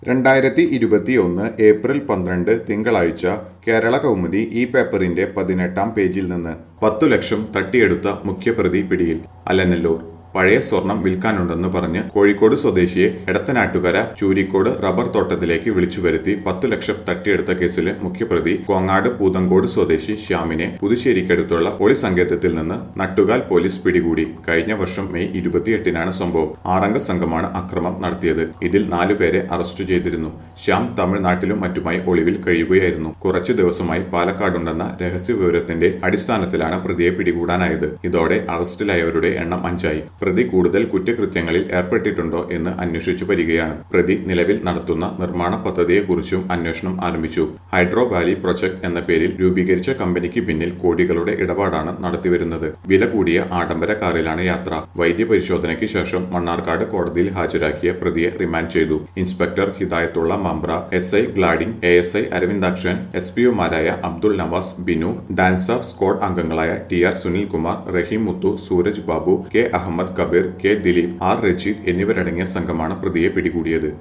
2021 April 12 തിങ്കളാഴ്ച കേരള കൗമുദി ഈ പേപ്പറിന്റെ 18-ാം പേജിൽ നിന്ന് 10 ലക്ഷം തട്ടിയെടുത്ത മുഖ്യപ്രതി പിടിയിൽ. അലനല്ലൂർ പഴയ സ്വർണം വിൽക്കാനുണ്ടെന്ന് പറഞ്ഞ് കോഴിക്കോട് സ്വദേശിയെ എടത്തനാട്ടുകര ചൂരിക്കോട് റബ്ബർ തോട്ടത്തിലേക്ക് വിളിച്ചുവരുത്തി 10 ലക്ഷം തട്ടിയെടുത്ത കേസിലെ മുഖ്യപ്രതി കോങ്ങാട് പൂതങ്കോട് സ്വദേശി ശ്യാമിനെ പുതുശ്ശേരിക്കടുത്തുള്ള പോലീസ് സങ്കേതത്തിൽ നിന്ന് നട്ടുകാൽ പോലീസ് പിടികൂടി. കഴിഞ്ഞ വർഷം മെയ് 28-നാണ് സംഭവം. 6-അംഗ സംഘമാണ് അക്രമം നടത്തിയത്. ഇതിൽ 4 പേരെ അറസ്റ്റ് ചെയ്തിരുന്നു. ശ്യാം തമിഴ്നാട്ടിലും മറ്റുമായി ഒളിവിൽ കഴിയുകയായിരുന്നു. കുറച്ചു ദിവസമായി പാലക്കാടുണ്ടെന്ന രഹസ്യ വിവരത്തിന്റെ അടിസ്ഥാനത്തിലാണ് പ്രതിയെ പിടികൂടാനായത്. ഇതോടെ അറസ്റ്റിലായവരുടെ എണ്ണം 5ആയി. പ്രതി കൂടുതൽ കുറ്റകൃത്യങ്ങളിൽ ഏർപ്പെട്ടിട്ടുണ്ടോ എന്ന് അന്വേഷിച്ചു വരികയാണ്. പ്രതി നിലവിൽ നടത്തുന്ന നിർമ്മാണ പദ്ധതിയെക്കുറിച്ചും അന്വേഷണം ആരംഭിച്ചു. ഹൈഡ്രോ വാലി പ്രൊജക്ട് എന്ന പേരിൽ രൂപീകരിച്ച കമ്പനിക്ക് പിന്നിൽ കോടികളുടെ ഇടപാടാണ് നടത്തിവരുന്നത്. വില കൂടിയ ആഡംബര കാറിലാണ് യാത്ര. വൈദ്യപരിശോധനയ്ക്ക് ശേഷം മണ്ണാർക്കാട് കോടതിയിൽ ഹാജരാക്കിയ പ്രതിയെ റിമാൻഡ് ചെയ്തു. Inspector Hidayathulla Mambra, SI Glading, ASI Aravindakshan, SPOമാരായ Abdul Navas, Binu, DANSAF squad അംഗങ്ങളായ TR Sunilkumar, Rahim Muthu, Sooraj Babu, K Ahammed Kabeer, K Dileep, R Rajeed എന്നിവരടങ്ങിയ സംഘമാണ് പ്രതിയെ പിടികൂടിയത്.